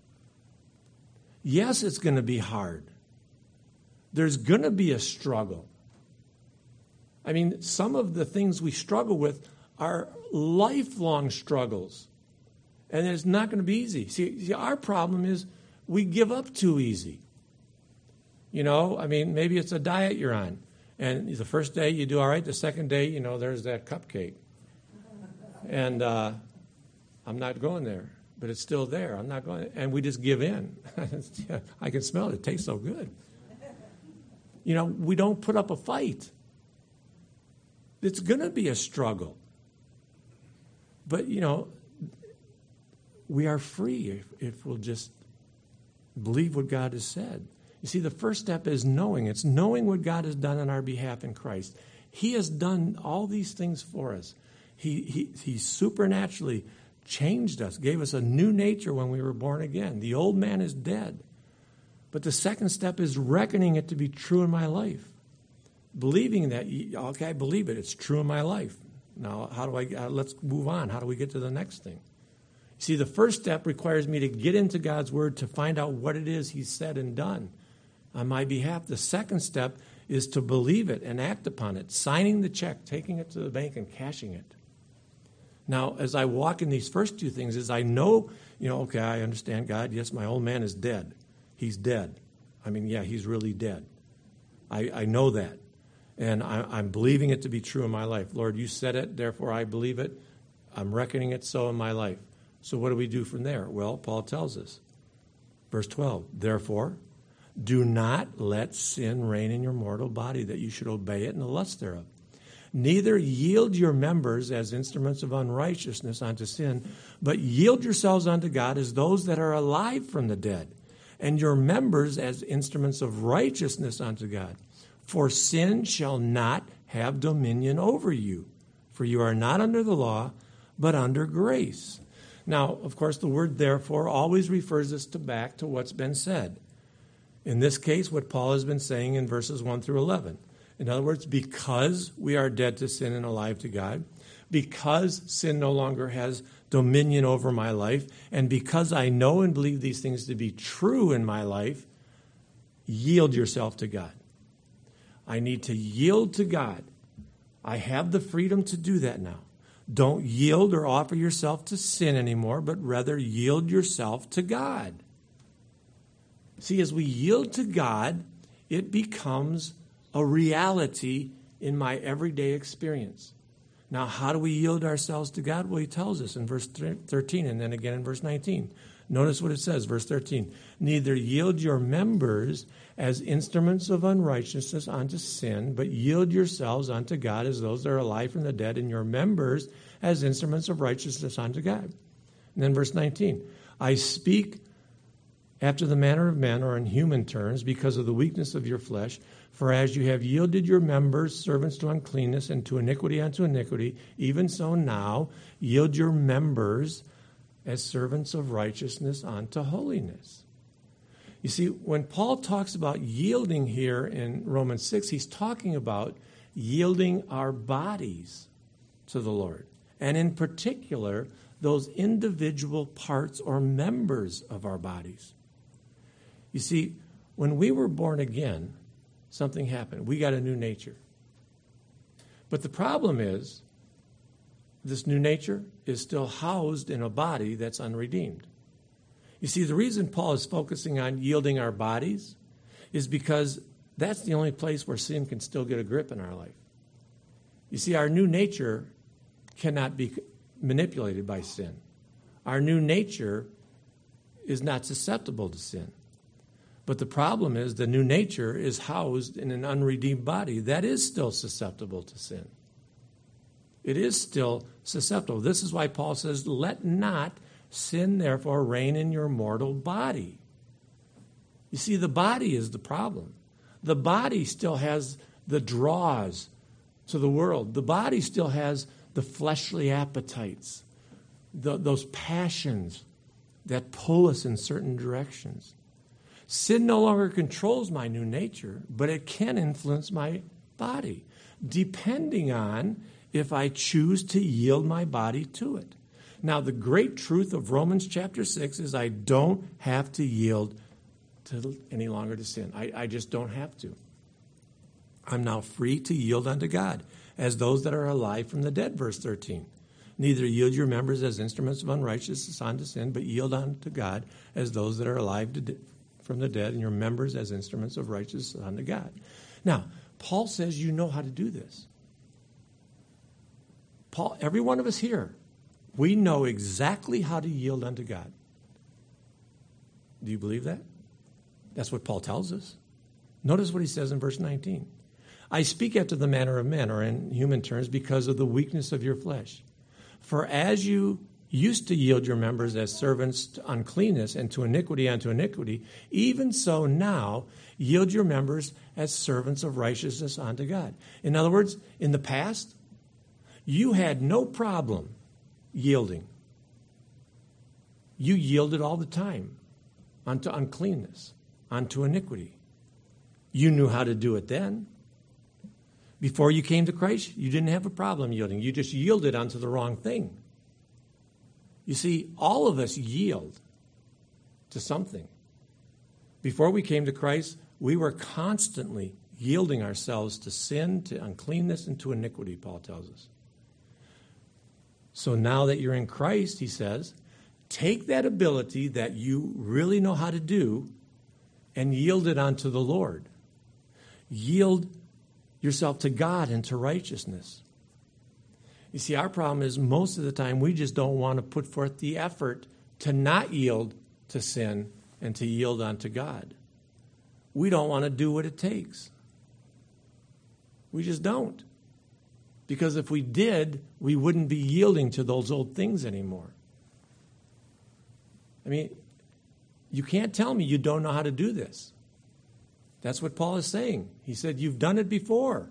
Yes, it's going to be hard. There's going to be a struggle. I mean, some of the things we struggle with are lifelong struggles. And it's not going to be easy. See, our problem is we give up too easy. Maybe it's a diet you're on. And the first day you do all right. The second day, there's that cupcake. And I'm not going there. But it's still there. I'm not going. And we just give in. I can smell it. It tastes so good. We don't put up a fight. It's going to be a struggle. But, we are free if we'll just believe what God has said. You see, the first step is knowing. It's knowing what God has done on our behalf in Christ. He has done all these things for us. He supernaturally changed us, gave us a new nature when we were born again. The old man is dead. But the second step is reckoning it to be true in my life. Believing that, okay, I believe it. It's true in my life. Now, how do let's move on. How do we get to the next thing? See, the first step requires me to get into God's Word to find out what it is He's said and done on my behalf. The second step is to believe it and act upon it, signing the check, taking it to the bank, and cashing it. Now, as I walk in these first two things, is I know, okay, I understand God. Yes, my old man is dead. He's dead. I mean, yeah, he's really dead. I know that. And I'm believing it to be true in my life. Lord, you said it, therefore I believe it. I'm reckoning it so in my life. So what do we do from there? Well, Paul tells us. Verse 12, therefore, do not let sin reign in your mortal body, that you should obey it in the lust thereof. Neither yield your members as instruments of unrighteousness unto sin, but yield yourselves unto God as those that are alive from the dead, and your members as instruments of righteousness unto God. For sin shall not have dominion over you, for you are not under the law, but under grace. Now, of course, the word therefore always refers us back to what's been said. In this case, what Paul has been saying in verses 1 through 11. In other words, because we are dead to sin and alive to God, because sin no longer has dominion over my life, and because I know and believe these things to be true in my life, yield yourself to God. I need to yield to God. I have the freedom to do that now. Don't yield or offer yourself to sin anymore, but rather yield yourself to God. See, as we yield to God, it becomes a reality in my everyday experience. Now, how do we yield ourselves to God? Well, he tells us in verse 13 and then again in verse 19. Notice what it says, verse 13. Neither yield your members as instruments of unrighteousness unto sin, but yield yourselves unto God as those that are alive from the dead, and your members as instruments of righteousness unto God. And then verse 19. I speak after the manner of men, or in human terms, because of the weakness of your flesh. For as you have yielded your members servants to uncleanness, and to iniquity unto iniquity, even so now yield your members as servants of righteousness unto holiness. You see, when Paul talks about yielding here in Romans 6, he's talking about yielding our bodies to the Lord. And in particular, those individual parts or members of our bodies. You see, when we were born again, something happened. We got a new nature. But the problem is, this new nature is still housed in a body that's unredeemed. You see, the reason Paul is focusing on yielding our bodies is because that's the only place where sin can still get a grip in our life. You see, our new nature cannot be manipulated by sin. Our new nature is not susceptible to sin. But the problem is the new nature is housed in an unredeemed body that is still susceptible to sin. It is still susceptible. This is why Paul says, let not sin therefore reign in your mortal body. You see, the body is the problem. The body still has the draws to the world. The body still has the fleshly appetites, those passions that pull us in certain directions. Sin no longer controls my new nature, but it can influence my body, depending on if I choose to yield my body to it. Now, the great truth of Romans chapter 6 is I don't have to yield any longer to sin. I just don't have to. I'm now free to yield unto God, as those that are alive from the dead, verse 13. Neither yield your members as instruments of unrighteousness unto sin, but yield unto God as those that are alive from the dead, and your members as instruments of righteousness unto God. Now, Paul says you know how to do this. Paul, every one of us here, we know exactly how to yield unto God. Do you believe that? That's what Paul tells us. Notice what he says in verse 19. I speak after the manner of men, or in human terms, because of the weakness of your flesh. For as you used to yield your members as servants to uncleanness and to iniquity unto iniquity, even so now yield your members as servants of righteousness unto God. In other words, in the past, you had no problem yielding. You yielded all the time unto uncleanness, unto iniquity. You knew how to do it then. Before you came to Christ, you didn't have a problem yielding. You just yielded unto the wrong thing. You see, all of us yield to something. Before we came to Christ, we were constantly yielding ourselves to sin, to uncleanness, and to iniquity, Paul tells us. So now that you're in Christ, he says, take that ability that you really know how to do and yield it unto the Lord. Yield yourself to God and to righteousness. You see, our problem is most of the time we just don't want to put forth the effort to not yield to sin and to yield unto God. We don't want to do what it takes. We just don't. Because if we did, we wouldn't be yielding to those old things anymore. I mean, you can't tell me you don't know how to do this. That's what Paul is saying. He said, you've done it before.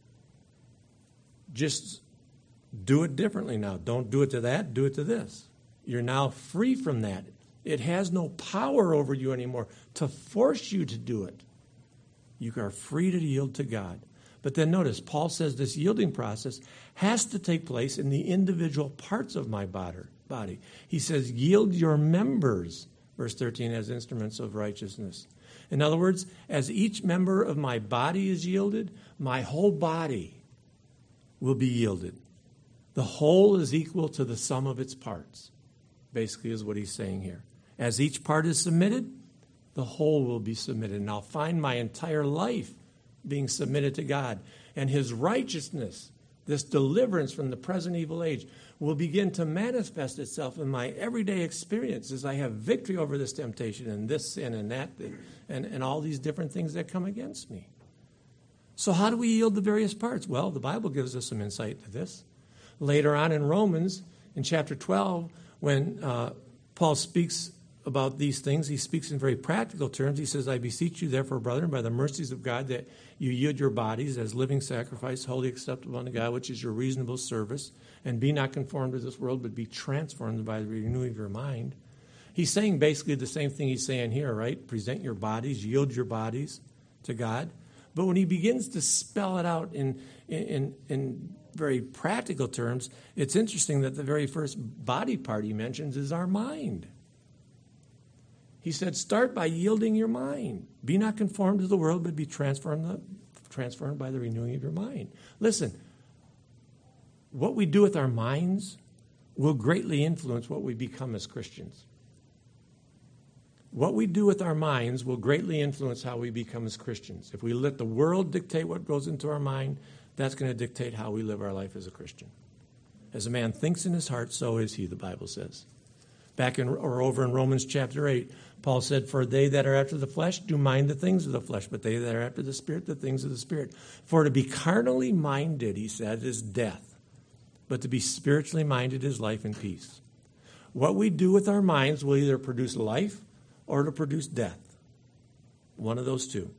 Just do it differently now. Don't do it to that, do it to this. You're now free from that. It has no power over you anymore to force you to do it. You are free to yield to God. But then notice, Paul says this yielding process has to take place in the individual parts of my body. He says, yield your members, verse 13, as instruments of righteousness. In other words, as each member of my body is yielded, my whole body will be yielded. The whole is equal to the sum of its parts, basically is what he's saying here. As each part is submitted, the whole will be submitted. And I'll find my entire life being submitted to God. And his righteousness, this deliverance from the present evil age, will begin to manifest itself in my everyday experience as I have victory over this temptation and this sin and that and all these different things that come against me. So how do we yield the various parts? Well, the Bible gives us some insight to this. Later on in Romans, in chapter 12, when Paul speaks about these things, he speaks in very practical terms. He says, I beseech you, therefore, brethren, by the mercies of God, that you yield your bodies as living sacrifice, wholly acceptable unto God, which is your reasonable service, and be not conformed to this world, but be transformed by the renewing of your mind. He's saying basically the same thing he's saying here, right? Present your bodies, yield your bodies to God. But when he begins to spell it out in very practical terms, it's interesting that the very first body part he mentions is our mind. He said, start by yielding your mind. Be not conformed to the world, but be transformed by the renewing of your mind. Listen, what we do with our minds will greatly influence what we become as Christians. What we do with our minds will greatly influence how we become as Christians. If we let the world dictate what goes into our mind, that's going to dictate how we live our life as a Christian. As a man thinks in his heart, so is he, the Bible says. Over in Romans chapter 8, Paul said, for they that are after the flesh do mind the things of the flesh, but they that are after the Spirit, the things of the Spirit. For to be carnally minded, he said, is death, but to be spiritually minded is life and peace. What we do with our minds will either produce life or to produce death. One of those two.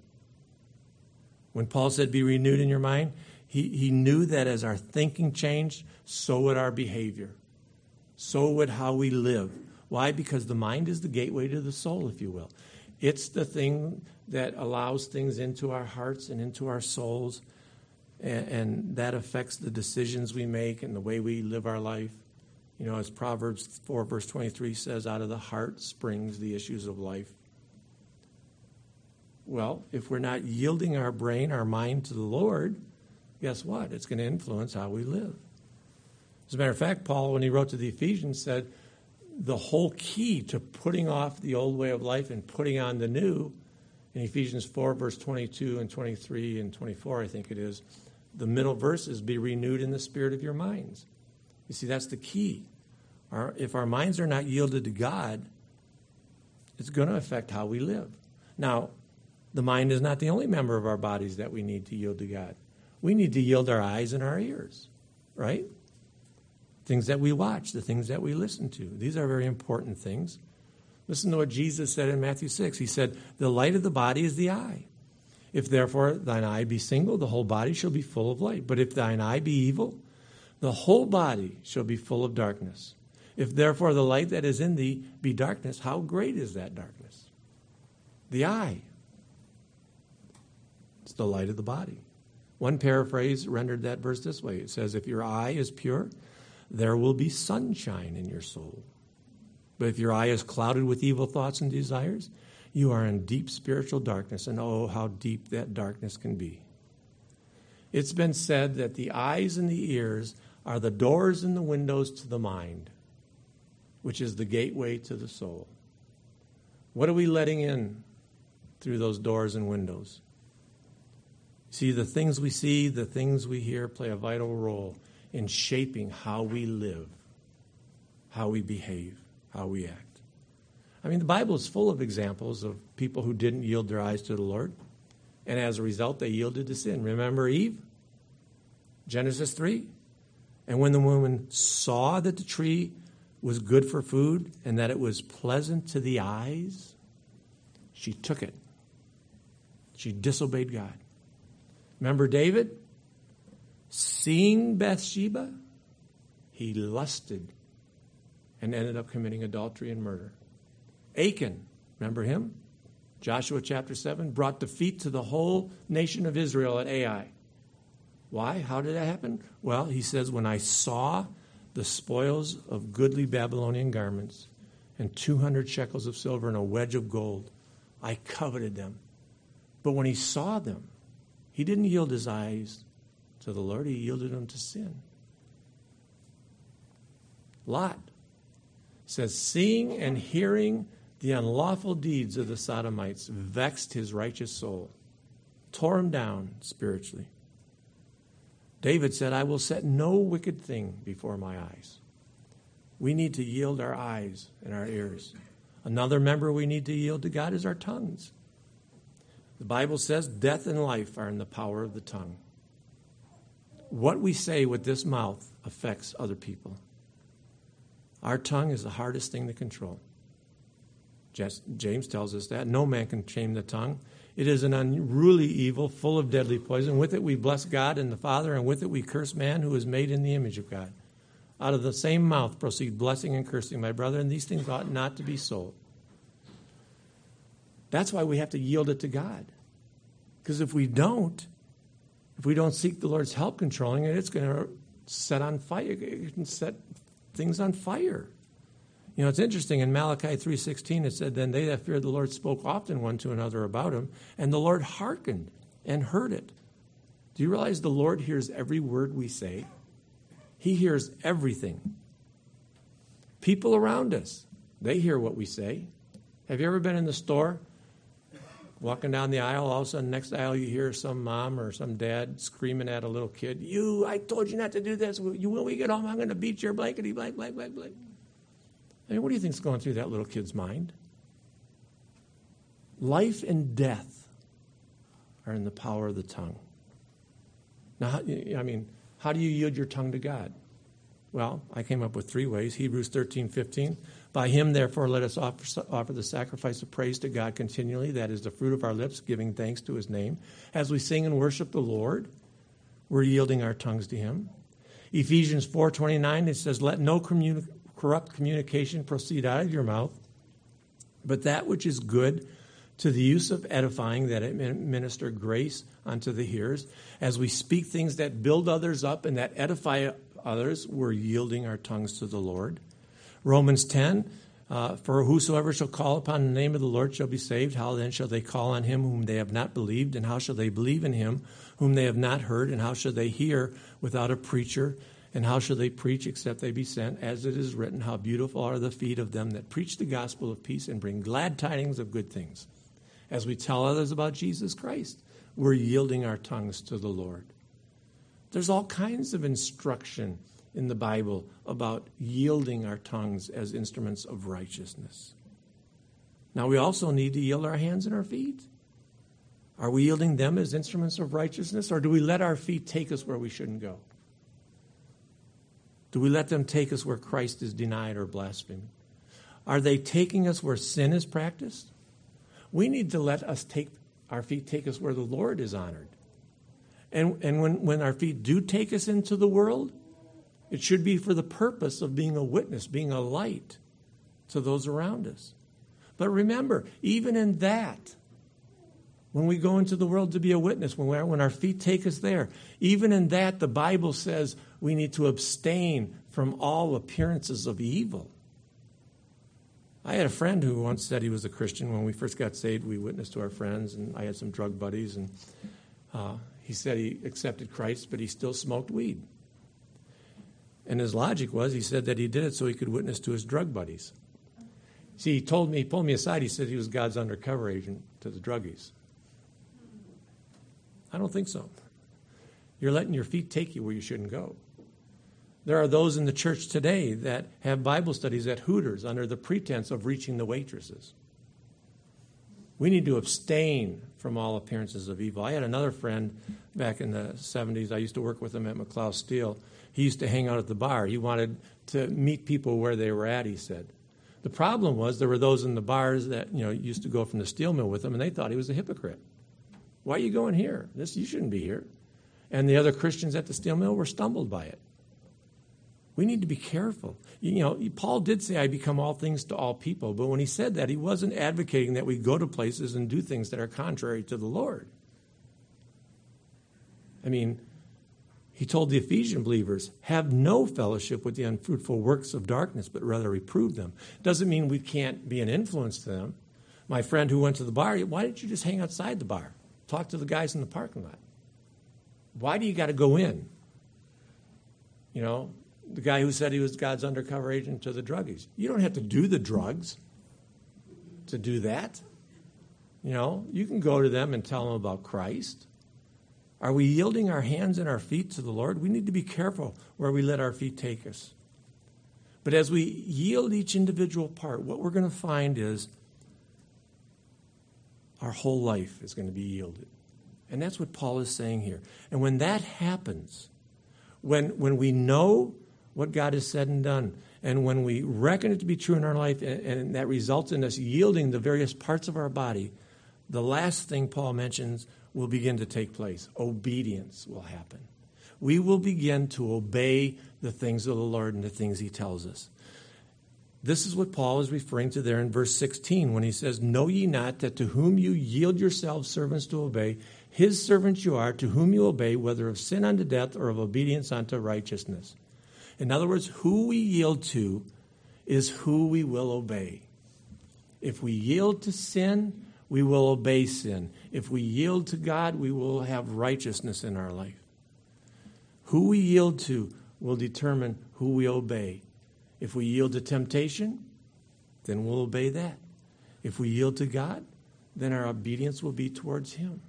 When Paul said, be renewed in your mind, he knew that as our thinking changed, so would our behavior. So would how we live. Why? Because the mind is the gateway to the soul, if you will. It's the thing that allows things into our hearts and into our souls, and that affects the decisions we make and the way we live our life. You know, as Proverbs 4, verse 23 says, out of the heart springs the issues of life. Well, if we're not yielding our brain, our mind to the Lord, guess what? It's going to influence how we live. As a matter of fact, Paul, when he wrote to the Ephesians, said the whole key to putting off the old way of life and putting on the new, in Ephesians 4, verse 22 and 23 and 24, I think it is, the middle verse is, be renewed in the spirit of your minds. You see, that's the key. If our minds are not yielded to God, it's going to affect how we live. Now, the mind is not the only member of our bodies that we need to yield to God. We need to yield our eyes and our ears, right? things that we watch, the things that we listen to. These are very important things. Listen to what Jesus said in Matthew 6. He said, the light of the body is the eye. If therefore thine eye be single, the whole body shall be full of light. But if thine eye be evil, the whole body shall be full of darkness. If therefore the light that is in thee be darkness, how great is that darkness? The eye. It's the light of the body. One paraphrase rendered that verse this way. It says, if your eye is pure, there will be sunshine in your soul. But if your eye is clouded with evil thoughts and desires, you are in deep spiritual darkness, and oh, how deep that darkness can be. It's been said that the eyes and the ears are the doors and the windows to the mind, which is the gateway to the soul. What are we letting in through those doors and windows? See, the things we see, the things we hear play a vital role in shaping how we live, how we behave, how we act. I mean, the Bible is full of examples of people who didn't yield their eyes to the Lord, and as a result, they yielded to sin. Remember Eve? Genesis 3? And when the woman saw that the tree was good for food and that it was pleasant to the eyes, she took it. She disobeyed God. Remember David? Seeing Bathsheba, he lusted and ended up committing adultery and murder. Achan, remember him? Joshua chapter 7, brought defeat to the whole nation of Israel at Ai. Why? How did that happen? Well, he says, when I saw the spoils of goodly Babylonian garments and 200 shekels of silver and a wedge of gold, I coveted them. But when he saw them, he didn't yield his eyes to the Lord. He yielded them to sin. Lot says, seeing and hearing the unlawful deeds of the Sodomites vexed his righteous soul, tore him down spiritually. David said, I will set no wicked thing before my eyes. We need to yield our eyes and our ears. Another member we need to yield to God is our tongues. The Bible says death and life are in the power of the tongue. What we say with this mouth affects other people. Our tongue is the hardest thing to control. James tells us that. No man can tame the tongue. It is an unruly evil, full of deadly poison. With it we bless God and the Father, and with it we curse man who is made in the image of God. Out of the same mouth proceed blessing and cursing, my brother, and these things ought not to be so. That's why we have to yield it to God. Because if we don't seek the Lord's help controlling it, it's going to set on fire. It can set things on fire. You know, it's interesting. In Malachi 3:16, it said, then they that feared the Lord spoke often one to another about him, and the Lord hearkened and heard it. Do you realize the Lord hears every word we say? He hears everything. People around us, they hear what we say. Have you ever been in the store, walking down the aisle, all of a sudden, next aisle, you hear some mom or some dad screaming at a little kid, I told you not to do this. When we get home, I'm going to beat your blankety blank, blank, blank, blank. I mean, what do you think's going through that little kid's mind? Life and death are in the power of the tongue. Now, how do you yield your tongue to God? Well, I came up with 3 ways. Hebrews 13:15. By him, therefore, let us offer the sacrifice of praise to God continually. That is the fruit of our lips, giving thanks to his name. As we sing and worship the Lord, we're yielding our tongues to him. Ephesians 4:29, it says, let no corrupt communication proceed out of your mouth, but that which is good to the use of edifying, that it may minister grace unto the hearers. As we speak things that build others up and that edify others, we're yielding our tongues to the Lord. Romans 10, for whosoever shall call upon the name of the Lord shall be saved. How then shall they call on him whom they have not believed? And how shall they believe in him whom they have not heard? And how shall they hear without a preacher? And how shall they preach except they be sent? As it is written, how beautiful are the feet of them that preach the gospel of peace and bring glad tidings of good things. As we tell others about Jesus Christ, we're yielding our tongues to the Lord. There's all kinds of instruction in the Bible about yielding our tongues as instruments of righteousness. Now, we also need to yield our hands and our feet. Are we yielding them as instruments of righteousness, or do we let our feet take us where we shouldn't go? Do we let them take us where Christ is denied or blasphemed? Are they taking us where sin is practiced? We need to let us our feet take us where the Lord is honored. And when our feet do take us into the world, it should be for the purpose of being a witness, being a light to those around us. But remember, even in that, when we go into the world to be a witness, when our feet take us there, even in that, the Bible says we need to abstain from all appearances of evil. I had a friend who once said he was a Christian. When we first got saved, we witnessed to our friends, and I had some drug buddies, and he said he accepted Christ, but he still smoked weed. And his logic was, he said that he did it so he could witness to his drug buddies. See, he pulled me aside, he said he was God's undercover agent to the druggies. I don't think so. You're letting your feet take you where you shouldn't go. There are those in the church today that have Bible studies at Hooters under the pretense of reaching the waitresses. We need to abstain from all appearances of evil. I had another friend back in the 70s. I used to work with him at McLeod Steel. He used to hang out at the bar. He wanted to meet people where they were at, he said. The problem was there were those in the bars that used to go from the steel mill with him, and they thought he was a hypocrite. Why are you going here? You shouldn't be here. And the other Christians at the steel mill were stumbled by it. We need to be careful. Paul did say, I become all things to all people. But when he said that, he wasn't advocating that we go to places and do things that are contrary to the Lord. I mean, he told the Ephesian believers, have no fellowship with the unfruitful works of darkness, but rather reprove them. Doesn't mean we can't be an influence to them. My friend who went to the bar, why didn't you just hang outside the bar? Talk to the guys in the parking lot. Why do you got to go in? The guy who said he was God's undercover agent to the druggies. You don't have to do the drugs to do that. You can go to them and tell them about Christ. Are we yielding our hands and our feet to the Lord? We need to be careful where we let our feet take us. But as we yield each individual part, what we're going to find is our whole life is going to be yielded. And that's what Paul is saying here. And when that happens, when we know what God has said and done, and when we reckon it to be true in our life, and that results in us yielding the various parts of our body, the last thing Paul mentions will begin to take place. Obedience will happen. We will begin to obey the things of the Lord and the things he tells us. This is what Paul is referring to there in verse 16 when he says, know ye not that to whom you yield yourselves servants to obey, his servants you are, to whom you obey, whether of sin unto death or of obedience unto righteousness. In other words, who we yield to is who we will obey. If we yield to sin, we will obey sin. If we yield to God, we will have righteousness in our life. Who we yield to will determine who we obey. If we yield to temptation, then we'll obey that. If we yield to God, then our obedience will be towards him.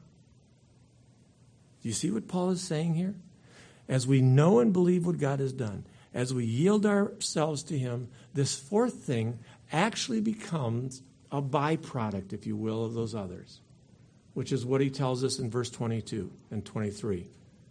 Do you see what Paul is saying here? As we know and believe what God has done, as we yield ourselves to him, this fourth thing actually becomes a byproduct, if you will, of those others, which is what he tells us in verse 22 and 23.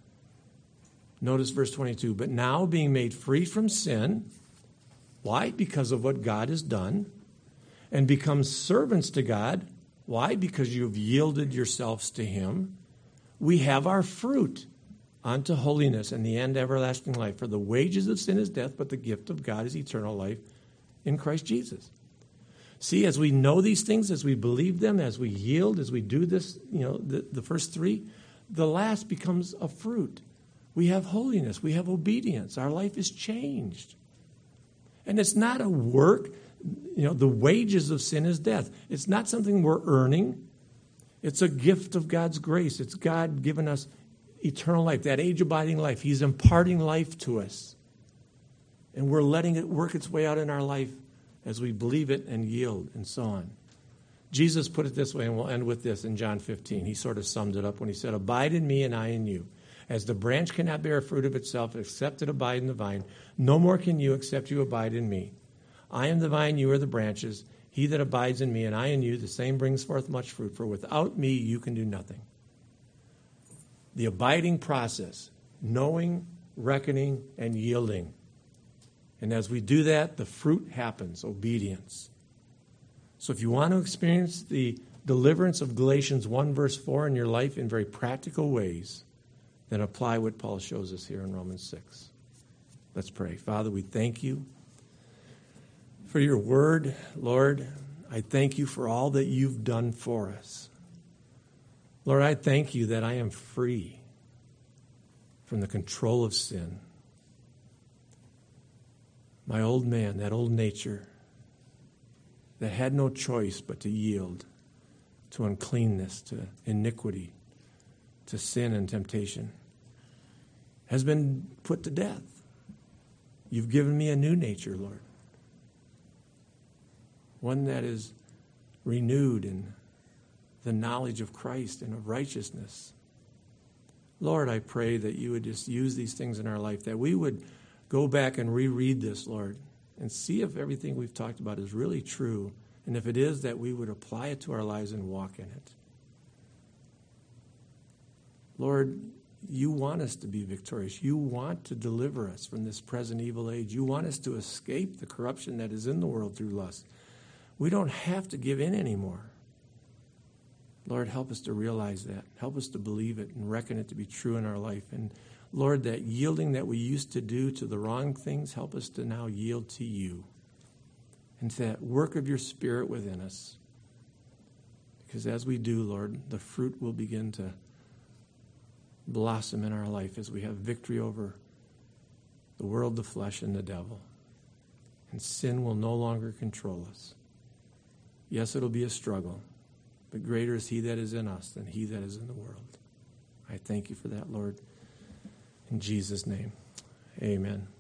Notice verse 22, but now being made free from sin, why? Because of what God has done, and become servants to God. Why? Because you've yielded yourselves to him. We have our fruit unto holiness and the end everlasting life. For the wages of sin is death, but the gift of God is eternal life in Christ Jesus. See, as we know these things, as we believe them, as we yield, as we do this, the first three, the last becomes a fruit. We have holiness. We have obedience. Our life is changed. And it's not a work. The wages of sin is death. It's not something we're earning. It's a gift of God's grace. It's God giving us eternal life, that age-abiding life. He's imparting life to us. And we're letting it work its way out in our life as we believe it and yield and so on. Jesus put it this way, and we'll end with this in John 15. He sort of summed it up when he said, abide in me and I in you. As the branch cannot bear fruit of itself except it abide in the vine, no more can you except you abide in me. I am the vine, you are the branches. He that abides in me and I in you, the same brings forth much fruit, for without me you can do nothing. The abiding process, knowing, reckoning, and yielding, And as we do that, the fruit happens, obedience. So if you want to experience the deliverance of Galatians 1 verse 4 in your life in very practical ways, then apply what Paul shows us here in Romans 6. Let's pray. Father, we thank you for your word. Lord, I thank you for all that you've done for us. Lord, I thank you that I am free from the control of sin. My old man, that old nature that had no choice but to yield to uncleanness, to iniquity, to sin and temptation, has been put to death. You've given me a new nature, Lord. One that is renewed in the knowledge of Christ and of righteousness. Lord, I pray that you would just use these things in our life, that we would go back and reread this, Lord, and see if everything we've talked about is really true. And if it is, that we would apply it to our lives and walk in it. Lord, you want us to be victorious. You want to deliver us from this present evil age. You want us to escape the corruption that is in the world through lust. We don't have to give in anymore. Lord, help us to realize that. Help us to believe it and reckon it to be true in our life. And Lord, that yielding that we used to do to the wrong things, help us to now yield to you and to that work of your Spirit within us. Because as we do, Lord, the fruit will begin to blossom in our life as we have victory over the world, the flesh, and the devil. And sin will no longer control us. Yes, it'll be a struggle, but greater is he that is in us than he that is in the world. I thank you for that, Lord. In Jesus' name, amen.